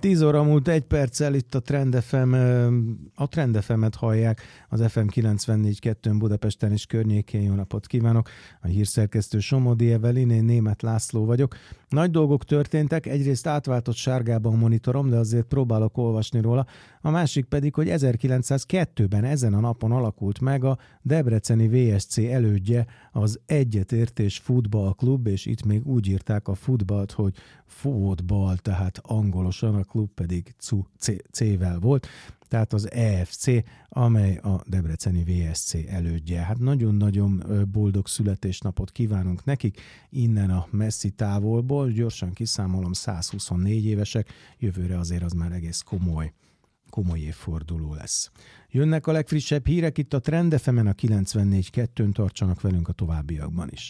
10 óra múlt 1 perccel itt a Trend FM, a Trend FM-et hallják, az FM 94.2-n Budapesten és környékén. Jó napot kívánok! A hírszerkesztő Somodi Evelin, én Németh László vagyok. Nagy dolgok történtek, egyrészt átváltott sárgába a monitorom, de azért próbálok olvasni róla. A másik pedig, hogy 1902-ben ezen a napon alakult meg a debreceni VSC elődje, az Egyetértés Futballklub, és itt még úgy írták a futballt, hogy fótball, tehát angolosan, a klub pedig C-vel volt, tehát az EFC, amely a debreceni VSC elődje. Hát nagyon-nagyon boldog születésnapot kívánunk nekik, innen a messzi távolból, gyorsan kiszámolom, 124 évesek, jövőre azért az már egész komoly évforduló lesz. Jönnek a legfrissebb hírek itt a Trend FM-en, a 94.2-n, tartsanak velünk a továbbiakban is.